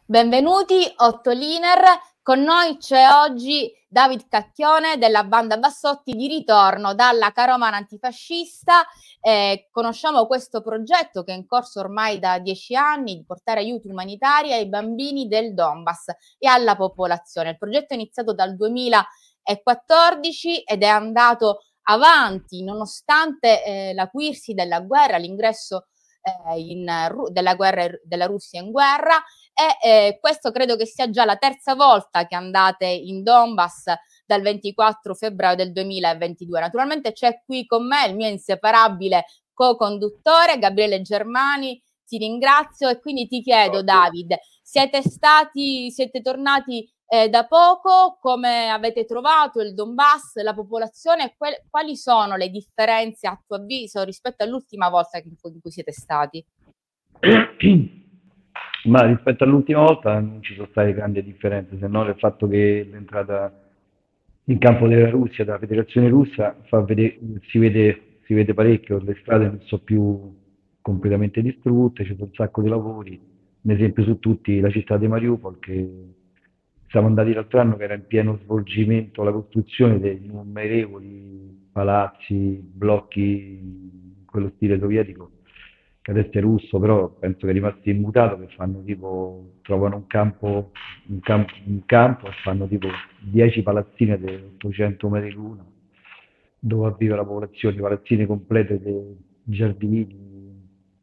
Benvenuti, Ottoliner. Con noi c'è oggi David Cacchione della banda Bassotti di ritorno dalla Caromana antifascista. Conosciamo questo progetto che è in corso ormai da 10 anni di portare aiuti umanitari ai bambini del Donbass e alla popolazione. Il progetto è iniziato dal 2014 ed è andato avanti nonostante l'acuirsi della guerra, l'ingresso della Russia in guerra. Questo credo che sia già la terza volta che andate in Donbass dal 24 febbraio del 2022. Naturalmente c'è qui con me il mio inseparabile co-conduttore Gabriele Germani. Ti ringrazio e quindi ti chiedo, David, siete tornati da poco, come avete trovato il Donbass, la popolazione, quali sono le differenze a tuo avviso rispetto all'ultima volta in cui siete stati? Ma rispetto all'ultima volta non ci sono state grandi differenze, se non il fatto che l'entrata in campo della Russia, della Federazione Russa, si vede parecchio, le strade non sono più completamente distrutte, ci sono un sacco di lavori, un esempio su tutti la città di Mariupol, che siamo andati l'altro anno che era in pieno svolgimento la costruzione di innumerevoli palazzi, blocchi in quello stile sovietico, che adesso è russo, però penso che è rimasto immutato, che fanno tipo, trovano un campo e fanno tipo 10 palazzine di 800 metri l'una, dove vive la popolazione, palazzine complete di giardini,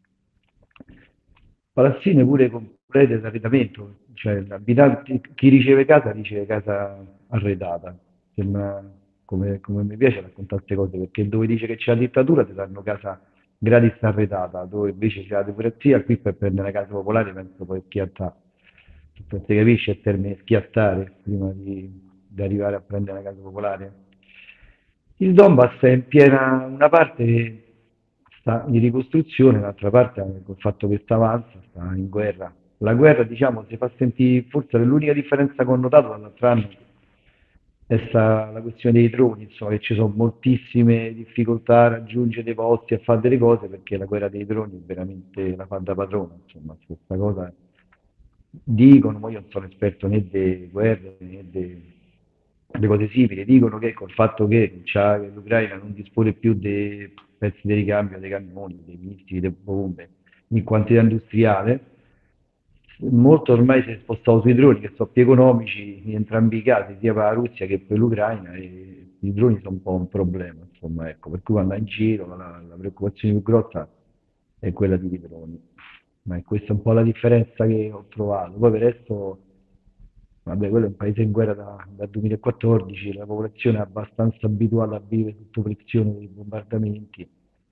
palazzine pure complete d'arredamento, cioè chi riceve casa arredata. Sembra come mi piace raccontare queste cose, perché dove dice che c'è la dittatura ti danno casa gratis arredata, dove invece c'è la democrazia, qui per prendere una casa popolare penso poi schiattare. Non si capisce il termine schiattare prima di arrivare a prendere una casa popolare. Il Donbass è in piena, una parte sta in ricostruzione, l'altra parte col fatto che sta avanza, sta in guerra. La guerra, diciamo, si fa sentire, forse l'unica differenza che ho notato dall'altro anno è la questione dei droni, insomma, che ci sono moltissime difficoltà a raggiungere dei posti, a fare delle cose, perché la guerra dei droni è veramente la fa da padrona, insomma, questa cosa dicono, ma io non sono esperto né di guerre né di cose simili, dicono che col fatto che l'Ucraina non dispone più dei pezzi di ricambio dei cannoni, dei missili, delle bombe in quantità industriale, molto ormai si è spostato sui droni che sono più economici in entrambi i casi, sia per la Russia che per l'Ucraina, e i droni sono un po' un problema, insomma, ecco, per cui quando in giro la preoccupazione più grossa è quella di droni. Ma è questa un po' la differenza che ho trovato. Poi per il resto, vabbè, quello è un paese in guerra dal 2014, la popolazione è abbastanza abituata a vivere sotto pressione dei bombardamenti.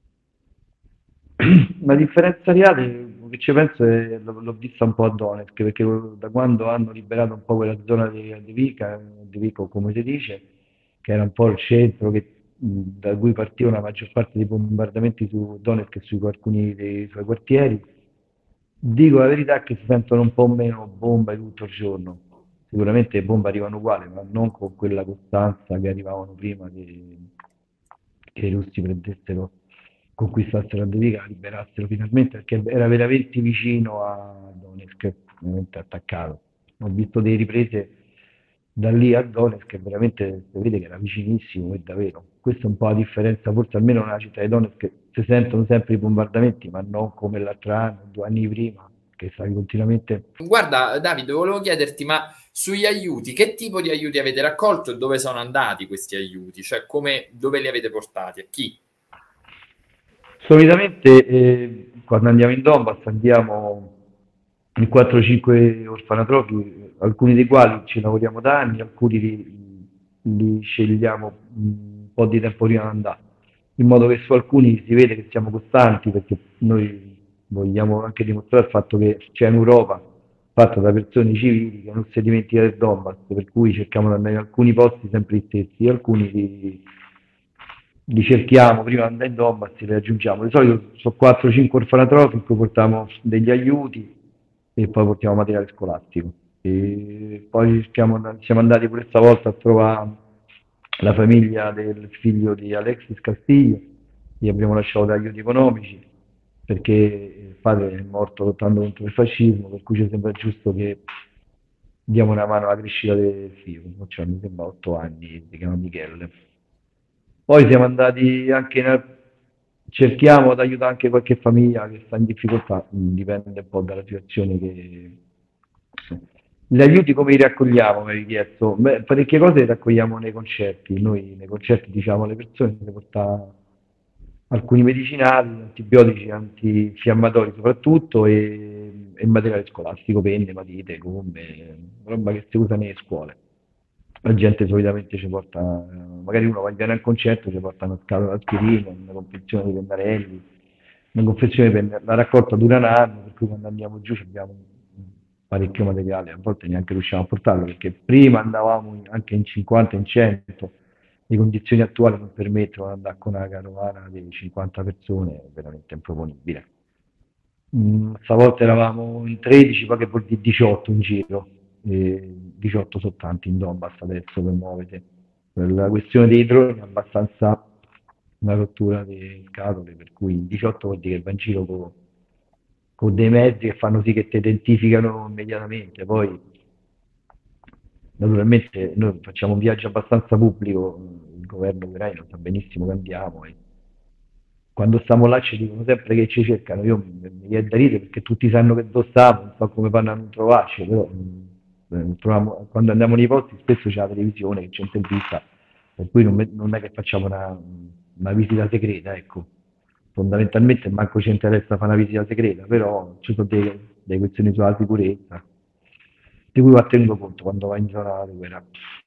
La differenza reale, che ci penso, l'ho vista un po' a Donetsk, perché da quando hanno liberato un po' quella zona di Avdiivka, o come si dice, che era un po' il centro da cui partiva la maggior parte dei bombardamenti su Donetsk e su alcuni dei suoi quartieri, dico la verità che si sentono un po' meno bombe tutto il giorno. Sicuramente le bombe arrivano uguali, ma non con quella costanza che arrivavano prima che i russi prendessero, conquistassero Advica, liberassero finalmente, perché era veramente vicino a Donetsk, veramente attaccato. Ho visto delle riprese da lì a Donetsk e veramente si vede che era vicinissimo, e davvero. Questa è un po' la differenza, forse almeno nella città di Donetsk si sentono sempre i bombardamenti, ma non come l'altro anno, 2 anni prima, che stavi continuamente. Guarda, Davide, volevo chiederti, ma sugli aiuti, che tipo di aiuti avete raccolto e dove sono andati questi aiuti? Cioè, dove li avete portati? A chi? Solitamente quando andiamo in Donbass andiamo in 4-5 orfanotrofi, alcuni dei quali ci lavoriamo da anni, alcuni li scegliamo un po' di tempo prima di andare, in modo che su alcuni si vede che siamo costanti, perché noi vogliamo anche dimostrare il fatto che c'è un'Europa fatta da persone civili che non si dimentica del Donbass, per cui cerchiamo di andare in alcuni posti sempre gli stessi, alcuni li cerchiamo prima di andare in Donbass e li raggiungiamo. Di solito sono 4-5 orfanotrofi in cui portiamo degli aiuti e poi portiamo materiale scolastico. E poi siamo andati pure stavolta a trovare la famiglia del figlio di Alexis Castillo, gli abbiamo lasciato degli aiuti economici, perché il padre è morto lottando contro il fascismo, per cui ci sembra giusto che diamo una mano alla crescita del figlio, cioè, mi sembra 8 anni, si chiama Michele. Poi siamo andati anche cerchiamo di aiutare anche qualche famiglia che sta in difficoltà, dipende un po' dalla situazione che... Gli aiuti come li raccogliamo, mi hai chiesto? Beh, parecchie cose le raccogliamo nei concerti, noi nei concerti diciamo alle persone di portare alcuni medicinali, antibiotici, antinfiammatori soprattutto e materiale scolastico, penne, matite, gomme, roba che si usa nelle scuole. La gente solitamente ci porta, magari uno va in viene al concerto, ci porta una scatola di aspirina, una confezione di pennarelli, una confezione di pennarelli. La raccolta dura un anno, per cui quando andiamo giù abbiamo parecchio materiale, a volte neanche riusciamo a portarlo, perché prima andavamo anche in 50, in 100, le condizioni attuali non permettono di andare con una carovana di 50 persone, è veramente improponibile. Stavolta eravamo in 13, poi che vuol dire 18 in giro, 18 soltanto in Donbass adesso per muovete. La questione dei droni è abbastanza una rottura di scatole, per cui 18 vuol dire che va in giro con dei mezzi che fanno sì che ti identificano immediatamente. Poi, naturalmente, noi facciamo un viaggio abbastanza pubblico, il governo ucraino sa benissimo che andiamo e quando stiamo là ci dicono sempre che ci cercano, io mi viene da ridere perché tutti sanno che dove stiamo, non so come fanno a non trovarci, però quando andiamo nei posti spesso c'è la televisione che ci intervista, per cui non è che facciamo una visita segreta, ecco. Fondamentalmente manco ci interessa fare una visita segreta, però ci sono delle questioni sulla sicurezza, di cui va tenuto conto quando vai in zona di guerra.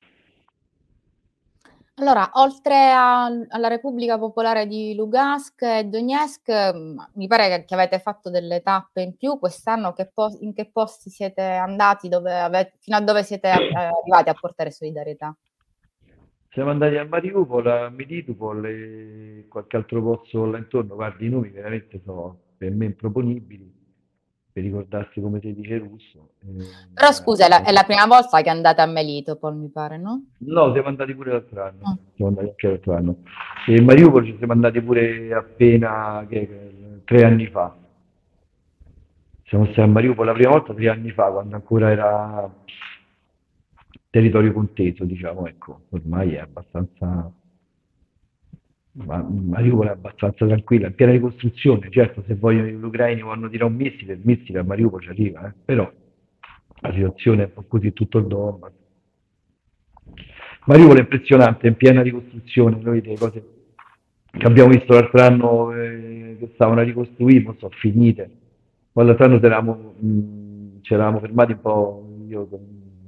Allora, oltre alla Repubblica Popolare di Lugansk e Donetsk, mi pare che avete fatto delle tappe in più quest'anno. In che posti siete andati? Fino a dove siete arrivati a portare solidarietà? Siamo andati a Mariupol, a Melitopol e qualche altro posto là intorno. Guardi, i nomi veramente sono per me improponibili, per ricordarsi come si dice russo. Però scusa, è la prima volta che andate a Melitopol, mi pare, no? No, siamo andati pure l'altro anno. Ah. Siamo andati anche l'altro anno. E a Mariupol ci siamo andati pure appena 3 anni fa. Siamo stati a Mariupol la prima volta 3 anni fa, quando ancora era territorio conteso, diciamo, ecco. Ormai è abbastanza ma Mariupol è abbastanza tranquilla, è in piena ricostruzione, certo se vogliono gli ucraini vanno a tirare un missile, il missile a Mariupol ci arriva, però la situazione è un po' così tutto il Donbass. Mariupol è impressionante, è in piena ricostruzione, noi delle cose che abbiamo visto l'altro anno che stavano a ricostruire, non sono finite. Poi l'altro anno ci eravamo fermati un po', io con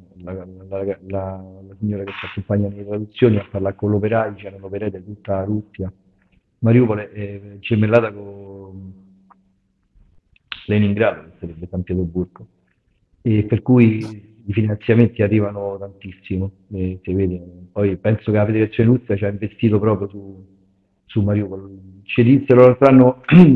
la signora che ci accompagna nelle traduzioni a parlare con l'operaio, c'erano operai da tutta la Russia. Mariupol è gemellata con Leningrado, che sarebbe San Pietroburgo, e per cui i finanziamenti arrivano tantissimo, si vede. Poi penso che la federazione russa ci ha investito proprio su Mariupol. Ci dissero l'altro anno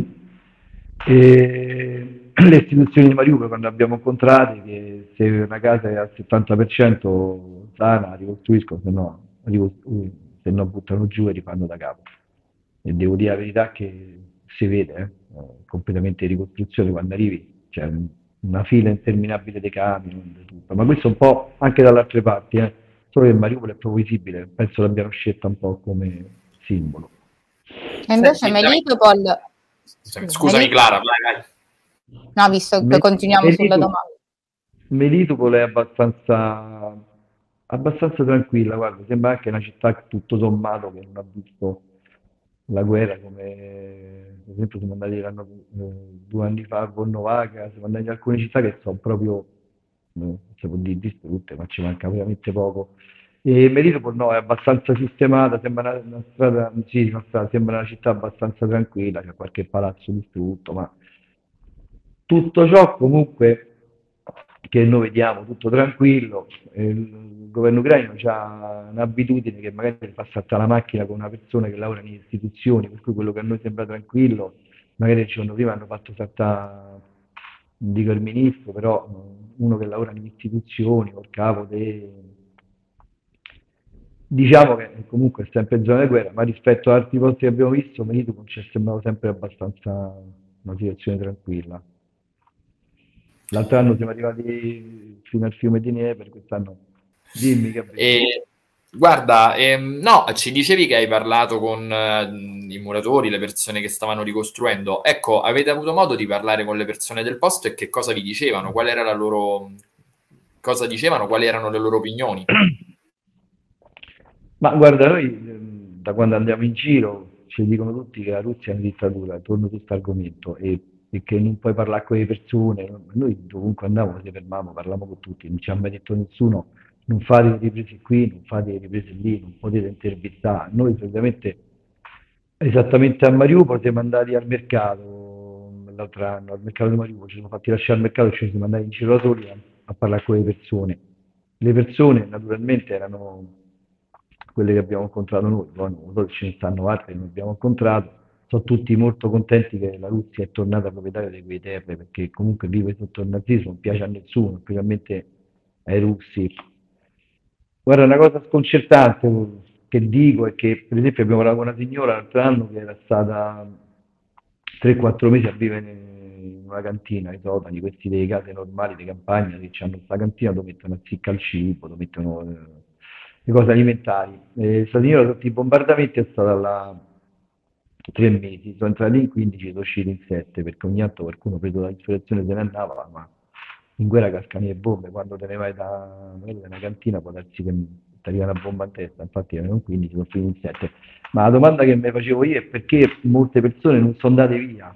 le istituzioni di Mariupol quando abbiamo incontrati che se una casa è al 70% sana ricostruiscono, se no buttano giù e rifanno da capo. E devo dire la verità che si vede, completamente in ricostruzione quando arrivi, c'è una fila interminabile di camion, di tutto. Ma questo un po' anche dalle altre parti, solo che Mariupol è proprio visibile, penso l'abbiano scelta un po' come simbolo. E invece Melitopol... Scusami Clara, vai. No, visto che continuiamo sulla domanda. Melitopol è abbastanza tranquilla, guarda, sembra anche una città tutto sommato che non ha visto la guerra, come per esempio siamo andati 2 anni fa a Volnovakha, siamo andati in alcune città che sono proprio, non si può dire distrutte, ma ci manca veramente poco. E Melitopol no, è abbastanza sistemata, sembra una strada, sì, sembra una città abbastanza tranquilla, c'è qualche palazzo distrutto, ma tutto ciò comunque che noi vediamo tutto tranquillo, il governo ucraino ha un'abitudine che magari fa saltare la macchina con una persona che lavora nelle istituzioni, per cui quello che a noi sembra tranquillo, magari il giorno prima hanno fatto saltare, non dico il ministro, però uno che lavora nelle istituzioni, o il capo Diciamo che comunque è sempre in zona di guerra, ma rispetto ad altri posti che abbiamo visto, Melitopol ci è sembrato sempre abbastanza una situazione tranquilla. L'altro anno siamo arrivati fino al fiume di Neve, quest'anno dimmi che avviene. Guarda, no, ci dicevi che hai parlato con i muratori, le persone che stavano ricostruendo. Ecco, avete avuto modo di parlare con le persone del posto e che cosa vi dicevano? Qual era la loro... cosa dicevano? Quali erano le loro opinioni? Ma guarda, noi da quando andiamo in giro ci dicono tutti che la Russia è una dittatura, torno su questo argomento, e che non puoi parlare con le persone. Noi dovunque andiamo ci fermiamo, parliamo con tutti, non ci ha mai detto nessuno non fate le riprese qui, non fate le riprese lì, non potete intervistare. Noi solitamente, esattamente a Mariupol, siamo andati al mercato l'altro anno, al mercato di Mariupol, ci siamo fatti lasciare al mercato e ci siamo andati in giro da soli a parlare con le persone. Le persone naturalmente erano quelle che abbiamo incontrato noi, poi non so se ce ne stanno altre che non abbiamo incontrato, sono tutti molto contenti che la Russia è tornata proprietaria di quei terre, perché comunque vivere sotto il nazismo non piace a nessuno, specialmente ai russi. Guarda, una cosa sconcertante che dico è che, per esempio, abbiamo parlato con una signora l'altro anno che era stata 3-4 mesi a vivere in una cantina, ai sotani, questi delle case normali di campagna che hanno questa cantina dove mettono a zicca il cibo, dove mettono le cose alimentari. Questa signora sotto i bombardamenti è stata là 3 mesi, sono entrati in 15 e sono usciti in 7, perché ogni tanto qualcuno preso dall'insurrezione se ne andava, ma in guerra cascano le bombe, quando te ne vai magari da una cantina può darsi che ti arriva una bomba in testa, infatti erano 15, sono finiti in 7. Ma la domanda che mi facevo io è perché molte persone non sono andate via,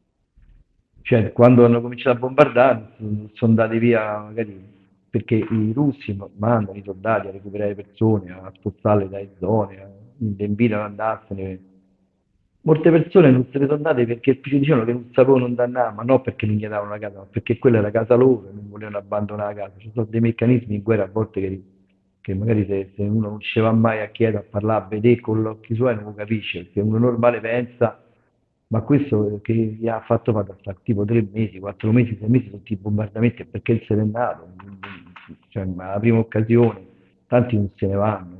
cioè quando hanno cominciato a bombardare non sono andate via magari perché i russi mandano i soldati a recuperare persone, a spostarle dalle zone, le invitano ad andarsene. Molte persone non se ne sono andate perché ci dicevano che non sapevano dove andare, ma non perché non gli davano la casa, ma perché quella era casa loro e non volevano abbandonare la casa. Ci sono dei meccanismi in guerra a volte che magari se uno non ci va mai a chiedere, a parlare, a vedere con gli occhi suoi non lo capisce, perché uno normale pensa, ma questo che gli ha fatto fare tipo 3 mesi, 4 mesi, 6 mesi sotto i bombardamenti è perché il se n'è andato, cioè, ma la prima occasione, tanti non se ne vanno.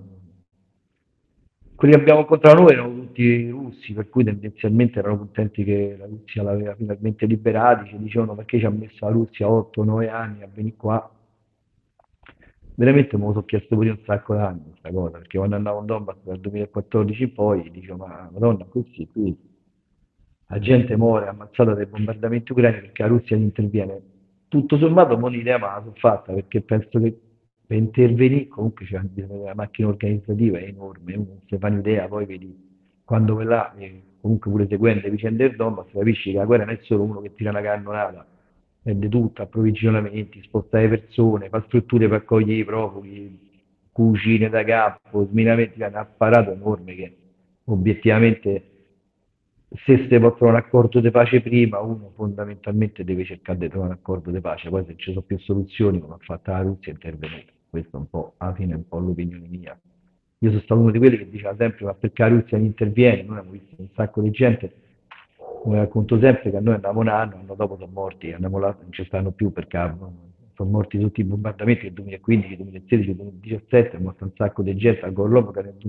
Quelli che abbiamo incontrato noi erano tutti russi, per cui tendenzialmente erano contenti che la Russia l'aveva finalmente liberati, ci dicevano perché ci ha messo la Russia 8-9 anni a venire qua. Veramente me lo sono chiesto pure io un sacco d'anni questa cosa, perché quando andavo in Donbass dal 2014 in poi dicevo, ma madonna, questi qui, la gente muore ammazzata dai bombardamenti ucraini perché la Russia interviene. Tutto sommato, mo un'idea me la sono fatta, perché penso che per intervenire comunque c'è bisogno della macchina organizzativa, è enorme, uno non si fa un'idea, poi vedi, quando vai là, comunque pure seguendo le vicende del Donbass, capisci che la guerra non è solo uno che tira una cannonata, prende tutto, approvvigionamenti, sposta le persone, fa strutture per accogliere i profughi, cucine da capo, sminamenti, è un apparato enorme che obiettivamente se si può trovare un accordo di pace prima, uno fondamentalmente deve cercare di trovare un accordo di pace, poi se ci sono più soluzioni, come ha fatto la Russia, è intervenuta. Questa è un po', alla fine è un po' l'opinione mia. Io sono stato uno di quelli che diceva sempre, ma perché la Russia non interviene? Noi abbiamo visto un sacco di gente, come racconto sempre, che a noi andavamo un anno dopo sono morti, andiamo là, non ci stanno più perché sono morti tutti i bombardamenti del 2015, 2016, 2017, è morto un sacco di gente, al Gorlov nel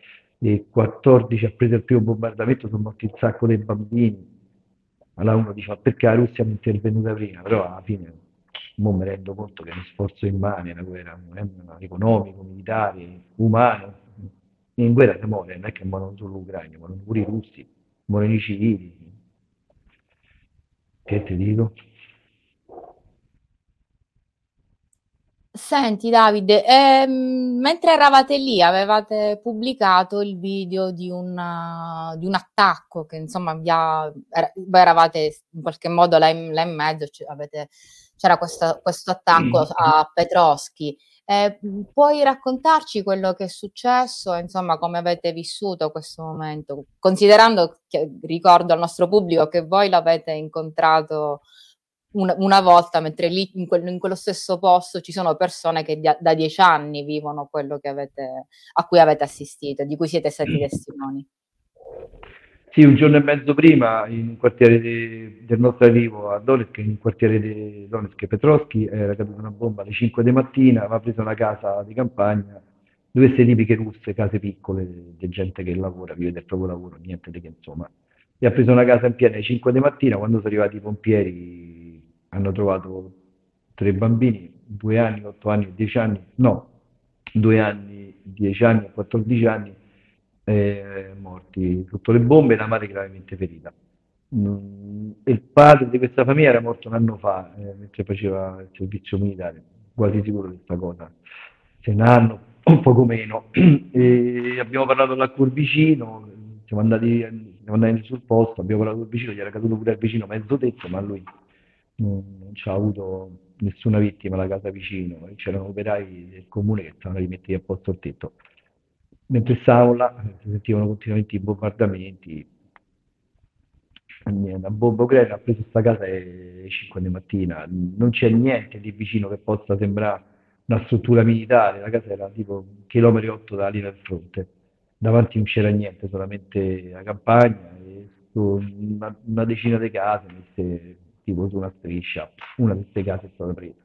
2014 ha preso il primo bombardamento, sono morti un sacco dei bambini. Allora uno dice, ma perché la Russia non è intervenuta prima? Però alla fine, mo mi rendo conto che è uno sforzo immane, una guerra economico, militare, umano. In guerra si muore, non è che muoiono solo gli ucraini, muoiono pure i russi, muoiono i civili. Che ti dico? Senti Davide, mentre eravate lì avevate pubblicato il video di un attacco che insomma voi eravate in qualche modo là in mezzo, c'era questo attacco a Petrovskij. Puoi raccontarci quello che è successo, insomma come avete vissuto questo momento, considerando che ricordo al nostro pubblico che voi l'avete incontrato una volta, mentre lì in quello stesso posto ci sono persone che da 10 anni vivono quello che a cui avete assistito, di cui siete stati testimoni. Sì, un giorno e mezzo prima, in un quartiere del nostro arrivo a Donetsk, in un quartiere di Donetsk Petrovskij, era caduta una bomba alle 5 di mattina, aveva preso una casa di campagna, dove queste tipiche russe, case piccole, di gente che lavora, vive del proprio lavoro, niente di che insomma. e ha preso una casa in piena alle 5 di mattina. Quando sono arrivati i pompieri hanno trovato 3 bambini, 2 anni, 8 anni e 10 anni, no, 2 anni, 10 anni e 14 anni, morti sotto le bombe e la madre gravemente ferita. Il padre di questa famiglia era morto un anno fa, mentre faceva il servizio militare, quasi sicuro di questa cosa, se un anno o poco meno. E abbiamo parlato là col vicino, siamo andati sul posto, abbiamo parlato col vicino, gli era caduto pure al vicino mezzo tetto, ma lui non c'ha avuto nessuna vittima alla casa vicino, c'erano operai del comune che stavano a rimettere a posto il tetto. Mentre stavamo là si sentivano continuamente i bombardamenti, niente, a bomba ucraina ha preso questa casa alle 5 di mattina, non c'è niente di vicino che possa sembrare una struttura militare, la casa era tipo 1,8 km dalla linea del fronte, davanti non c'era niente, solamente la campagna e una decina di case messe tipo su una striscia, una di queste case è stata presa.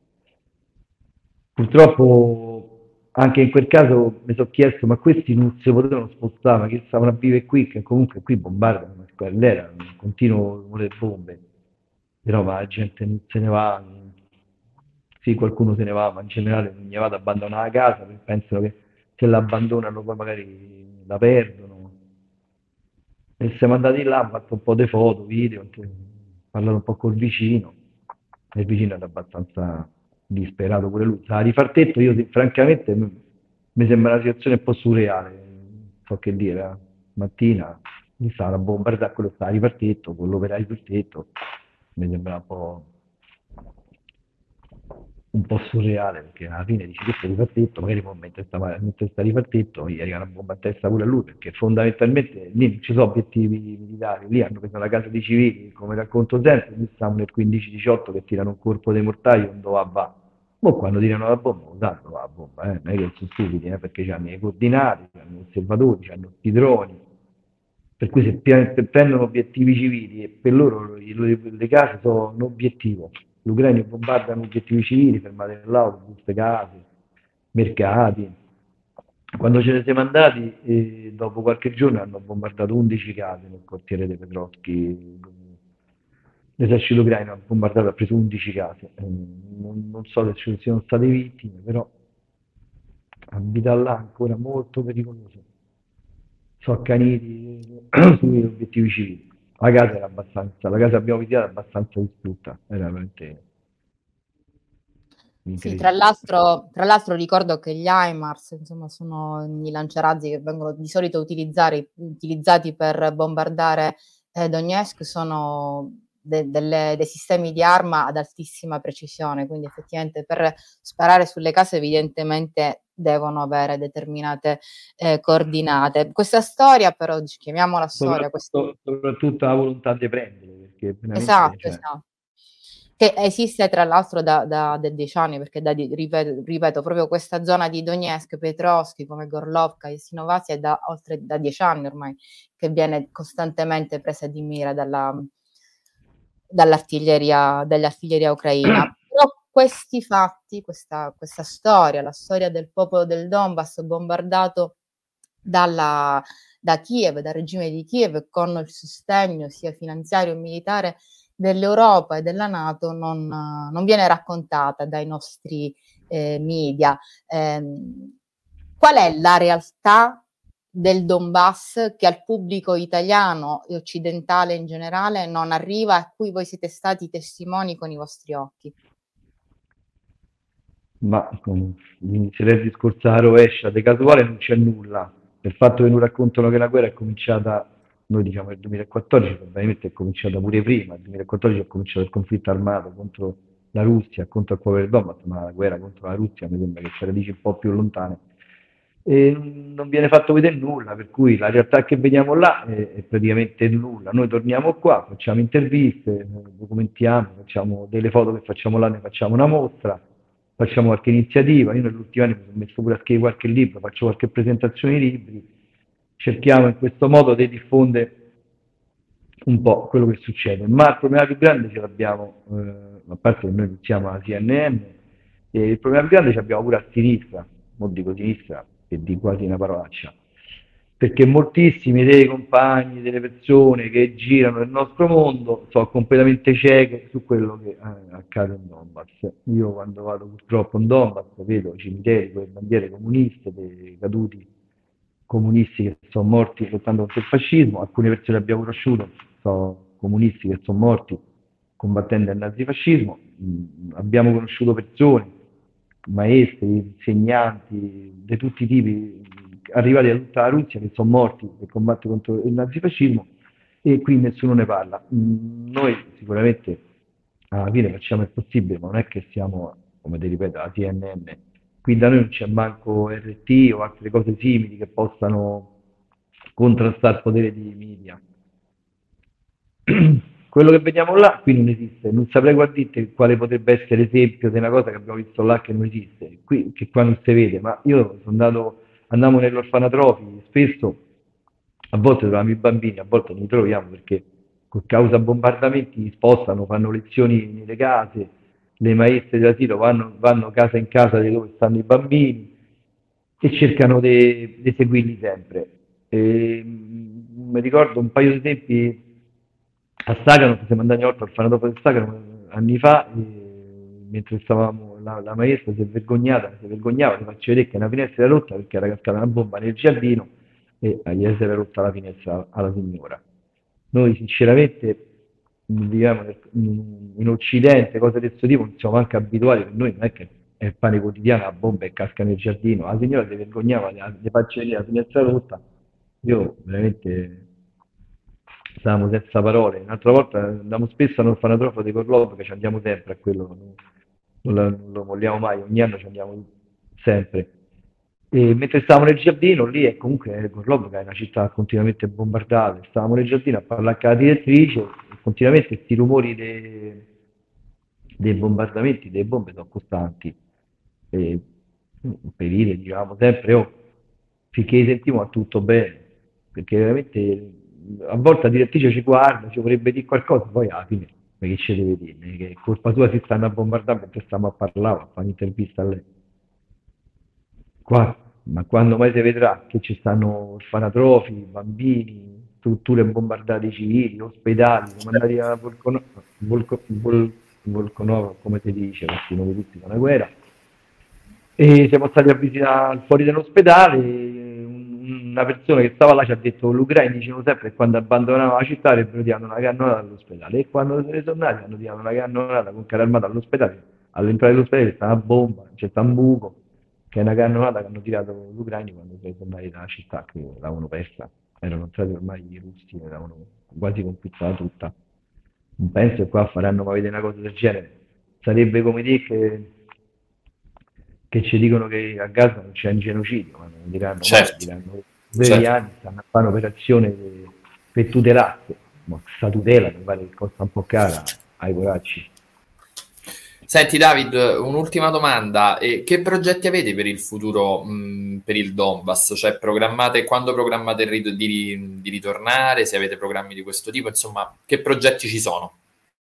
Purtroppo anche in quel caso mi sono chiesto, ma questi non si potevano spostare, ma che stavano a vivere qui, che comunque qui bombardano, ma quello era un continuo rumore di bombe, però ma la gente non se ne va, sì qualcuno se ne va, ma in generale non ne va ad abbandonare la casa, perché pensano che se la abbandonano poi magari la perdono. E siamo andati là, abbiamo fatto un po' di foto, video, parlato un po' col vicino, e il vicino era abbastanza disperato pure lui. Stava di fartetto, io francamente mi sembra una situazione un po' surreale, so che dire, mattina mi stava a bombardare, quello stava di fartetto, con l'operaio sul tetto, mi sembra un po' surreale, perché alla fine dici questo ripartetto, magari poi mentre sta ripartetto gli arriva una bomba a testa pure a lui, perché fondamentalmente lì non ci sono obiettivi militari, lì hanno preso la casa dei civili, come racconto sempre, lì stanno nel 15-18 che tirano un colpo dei mortai, non dove va. Ma quando tirano la bomba, lo sanno la bomba, non è che sono stupidi, perché hanno le coordinate, hanno gli osservatori, hanno i droni, per cui se prendono obiettivi civili e per loro le case sono un obiettivo, gli ucraini bombardano obiettivi civili, fermate nell'autobus, case, mercati. Quando ce ne siamo andati, dopo qualche giorno hanno bombardato 11 case nel quartiere dei Petrovski. L'esercito ucraino ha bombardato, ha preso 11 case. Non so se ci siano state vittime, però abitare là è ancora molto pericoloso. Sono accaniti sugli obiettivi civili. La casa che abbiamo visitato è abbastanza distrutta, era veramente Sì, incredibile. tra l'altro ricordo che gli HIMARS, insomma, sono i lanciarazzi che vengono di solito utilizzati per bombardare Donetsk, sono dei sistemi di arma ad altissima precisione, quindi effettivamente per sparare sulle case evidentemente devono avere determinate coordinate. Questa storia però, chiamiamola storia, Soprattutto la volontà di prendere, perché veramente, esatto, cioè, esatto. Che esiste tra l'altro da 10 anni, perché ripeto, proprio questa zona di Donetsk, Petrovsk, come Gorlovka e Sinovacia è da 10 anni ormai che viene costantemente presa di mira dall'artiglieria ucraina. Però questi fatti, questa storia, la storia del popolo del Donbass bombardato da Kiev, dal regime di Kiev, con il sostegno sia finanziario e militare dell'Europa e della NATO, non viene raccontata dai nostri media. Qual è la realtà del Donbass che al pubblico italiano e occidentale in generale non arriva, a cui voi siete stati testimoni con i vostri occhi? ma inizierei il discorso alla rovescia, di casuale non c'è nulla. Il fatto che non raccontano che la guerra è cominciata, noi diciamo nel 2014, probabilmente è cominciata pure prima, nel 2014 è cominciato il conflitto armato contro la Russia, contro il popolo del Donbass, ma la guerra contro la Russia mi sembra che c'è radici un po' più lontane. E non viene fatto vedere nulla, per cui la realtà che vediamo là è praticamente nulla. Noi torniamo qua, facciamo interviste, documentiamo, facciamo delle foto che facciamo là, ne facciamo una mostra, facciamo qualche iniziativa. Io negli ultimi anni mi sono messo pure a scrivere qualche libro, faccio qualche presentazione di libri, cerchiamo in questo modo di diffondere un po' quello che succede. Ma il problema più grande ce l'abbiamo, a parte che noi siamo alla CNN, e il problema più grande ce l'abbiamo pure a sinistra, non dico sinistra, che di quasi una parolaccia, perché moltissimi dei compagni, delle persone che girano nel nostro mondo sono completamente cieche su quello che accade in Donbass. Io quando vado purtroppo in Donbass vedo cimiteri con le bandiere comuniste, dei caduti comunisti che sono morti lottando contro il fascismo, alcune persone che abbiamo conosciuto sono comunisti che sono morti combattendo il nazifascismo. Abbiamo conosciuto persone, maestri, insegnanti di tutti i tipi, arrivati da tutta la Russia, che sono morti per combattere contro il nazifascismo e qui nessuno ne parla. Noi sicuramente alla fine facciamo il possibile, ma non è che siamo, come ti ripeto, la CNN. Qui da noi non c'è manco RT o altre cose simili che possano contrastare il potere di media. Quello che vediamo là qui non esiste, non saprei qual dirti quale potrebbe essere l'esempio di una cosa che abbiamo visto là che non esiste, qui, che qua non si vede, ma io sono andato, andavo nell'orfanatrofi, spesso a volte troviamo i bambini, a volte non li troviamo perché per causa bombardamenti si spostano, fanno lezioni nelle case, le maestre dell'asilo vanno casa in casa di dove stanno i bambini e cercano di seguirli sempre. Mi ricordo un paio di tempi a Sagano, siamo andati una volta al orfanotrofio di Sagano anni fa, e mentre stavamo, la maestra si vergognava, ti faccio vedere che una finestra era rotta perché era cascata una bomba nel giardino e gli si era rotta la finestra alla signora. Noi sinceramente viviamo in Occidente, cose di questo tipo, non siamo anche abituati, per noi non è che è il pane quotidiano, la bomba e casca nel giardino, la signora si vergognava, le faccio vedere la finestra rotta, io veramente stavamo senza parole. Un'altra volta andiamo spesso all'orfanotrofio di Corlovo, che ci andiamo sempre a quello, non lo molliamo mai, ogni anno ci andiamo sempre. E mentre stavamo nel giardino, lì è comunque Corlovo che è una città continuamente bombardata, stavamo nel giardino a parlare con la direttrice e continuamente questi rumori dei bombardamenti, delle bombe sono costanti. E per dire, diciamo sempre, oh, finché sentiamo va tutto bene, perché veramente a volte la direttrice ci guarda, ci vorrebbe dire qualcosa, poi alla fine, ma che ci deve dire? Che è colpa sua si stanno a bombardare mentre stiamo a parlare, a fare un'intervista a lei. Qua, ma quando mai si vedrà che ci stanno orfanatrofi, bambini, strutture bombardate civili, ospedali, siamo andati a Volconova, come si dice, perché noi tutti con la guerra, e siamo stati a visitare fuori dall'ospedale, una persona che stava là ci ha detto che gli ucraini dicevano sempre che quando abbandonavano la città avrebbero tirato una cannonata all'ospedale e quando sono ritornati hanno tirato una cannonata con carro armato all'ospedale, all'entrata dell'ospedale c'è una bomba, c'è un buco, che è una cannonata che hanno tirato gli ucraini quando sono ritornati dalla città che l'avevano persa, erano entrati ormai i russi e l'avevano quasi conquistata tutta. Non penso che qua faranno mai vedere una cosa del genere, sarebbe come dire che ci dicono che a Gaza non c'è un genocidio, ma non diranno mai, Certo, diranno veri certo. anni, stanno a fare un'operazione per tutelarsi, ma questa tutela mi pare che costa un po' cara ai poracci. Senti David, un'ultima domanda. Che progetti avete per il futuro, per il Donbass? Cioè, quando programmate di ritornare? Se avete programmi di questo tipo, insomma, che progetti ci sono?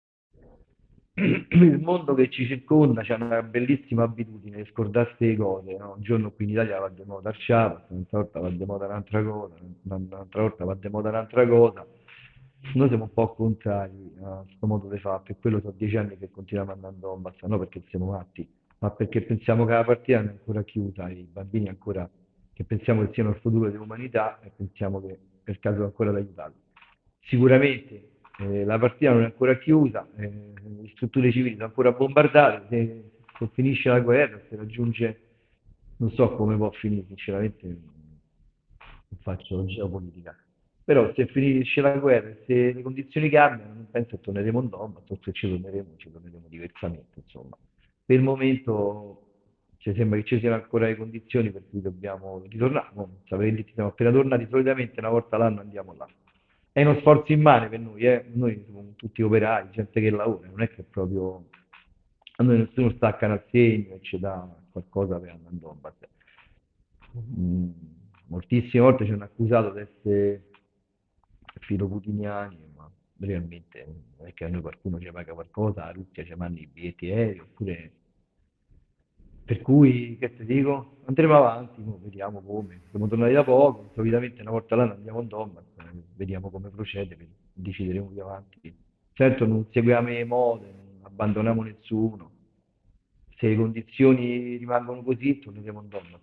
Il mondo che ci circonda c'è una bellissima abitudine di scordarsi le cose, no? Un giorno qui in Italia va di moda il Shabbat, un'altra volta va di moda un'altra cosa, un'altra volta va di moda un'altra cosa. Noi siamo un po' contrari a questo modo di fare, per quello sono 10 anni che continuiamo andando a Donbass, non perché siamo matti, ma perché pensiamo che la partita non è ancora chiusa, i bambini ancora, che pensiamo che siano il futuro dell'umanità e pensiamo che per caso ancora da aiutarli. Sicuramente la partita non è ancora chiusa, le strutture civili sono ancora bombardate, se finisce la guerra, se raggiunge, non so come può finire, sinceramente non faccio geopolitica, però se finisce la guerra e se le condizioni cambiano, non penso che torneremo in Donbass, o se ci torneremo diversamente, insomma. Per il momento ci sembra che ci siano ancora le condizioni per cui dobbiamo ritornare, non saprei dirti, siamo appena tornati, solitamente una volta l'anno andiamo là. È uno sforzo immane per noi, noi siamo tutti operai, gente che lavora, non è che proprio a noi nessuno stacca un assegno e ci dà qualcosa per andare in Donbass. Mm, moltissime volte ci hanno accusato di essere filoputiniani, ma realmente non è che a noi qualcuno ci paga qualcosa, la Russia ci manda i biglietti aerei, oppure Per cui, che ti dico, andremo avanti, mo vediamo come. Siamo tornati da poco, solitamente una volta all'anno andiamo a Donbass, vediamo come procede, decideremo più avanti. Certo non seguiamo le mode, non abbandoniamo nessuno. Se le condizioni rimangono così, torneremo a Donbass.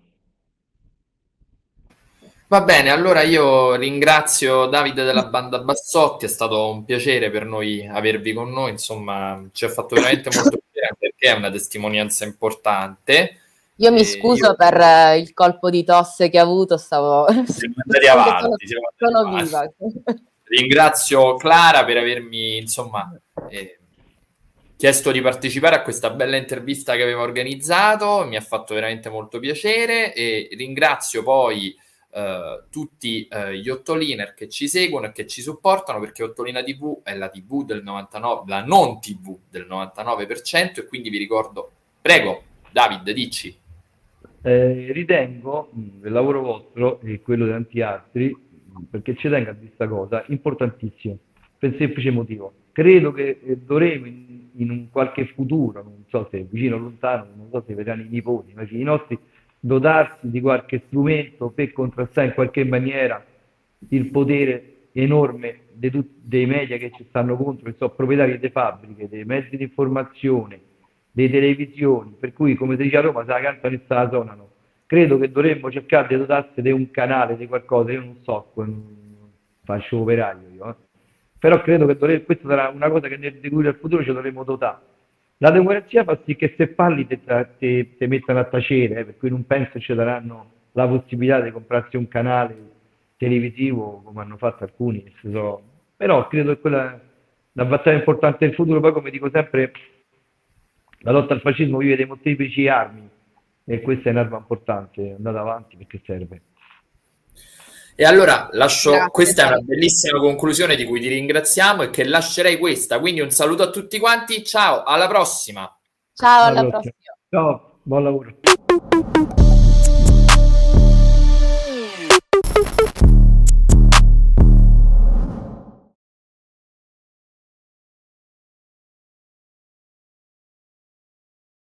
Va bene, allora io ringrazio Davide della banda Bassotti, è stato un piacere per noi avervi con noi, insomma ci ha fatto veramente molto piacere perché è una testimonianza importante. Io mi scuso per il colpo di tosse che ho avuto, siamo andati avanti. Sono viva. Ringrazio Clara per avermi, insomma, chiesto di partecipare a questa bella intervista che aveva organizzato, mi ha fatto veramente molto piacere e ringrazio poi tutti gli Ottoliner che ci seguono e che ci supportano, perché Ottolina TV è la TV del 99%, la non TV del 99%, e quindi vi ricordo, prego David, dici. Ritengo il lavoro vostro e quello di tanti altri, perché ci tengo a dire questa cosa, importantissimo, per il semplice motivo. Credo che dovremo in un qualche futuro, non so se vicino o lontano, non so se vedranno i nipoti, ma i nostri, dotarsi di qualche strumento per contrastare in qualche maniera il potere enorme dei media che ci stanno contro, che sono proprietari delle fabbriche, dei mezzi di informazione, delle televisioni, per cui come si dice a Roma, se la cantano e se la suonano. Credo che dovremmo cercare di dotarsi di un canale, di qualcosa, io non so, faccio operaio io, però credo che questa sarà una cosa che di cui nel futuro ci dovremo dotare. La democrazia fa sì che se parli ti mettano a tacere, per cui non penso ci daranno la possibilità di comprarsi un canale televisivo come hanno fatto alcuni, però credo che quella la battaglia importante del futuro. Poi come dico sempre, la lotta al fascismo vive dei molteplici armi e questa è un'arma importante, andate avanti perché serve. E allora questa è una bellissima conclusione di cui ti ringraziamo e che lascerei questa, quindi un saluto a tutti quanti, ciao, alla prossima. Ciao, alla prossima. Ciao, buon lavoro.